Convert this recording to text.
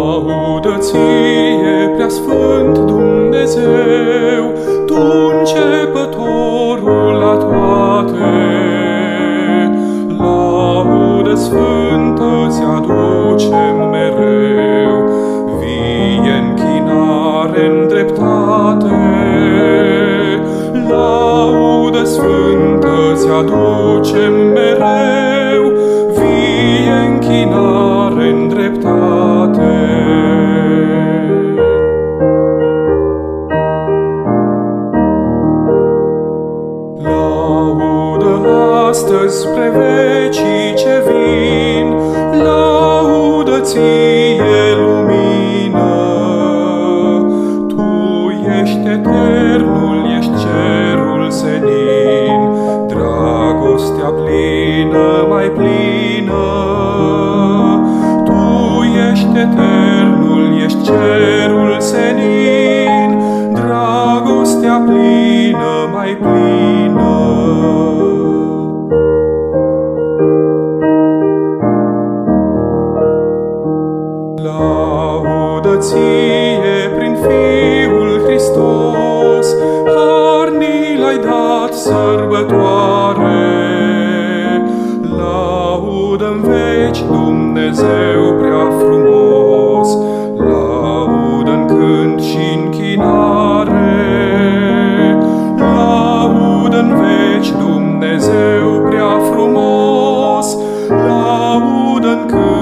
Laudă ție, preasfânt Dumnezeu, Tu începătorul la toate. Laudă sfântă-ți aducem mereu, vie închinare-n dreptate. Laudă sfântă-ți aducem mereu, vie închinare-n dreptate. Laudă astăzi spre vecii ce vin, laudă ție lumină. Tu ești eternul, ești cerul senin, dragostea plină, mai plină. Tu ești eternul, ești cerul senin, dragostea plină, mai plină. Laudă ție prin Fiul Hristos, har ni l-ai dat sărbătoare. Laudă-n veci Dumnezeu prea frumos, laudă-n cânt și închinare. Laudă-n veci Dumnezeu prea frumos, laudă-n cânt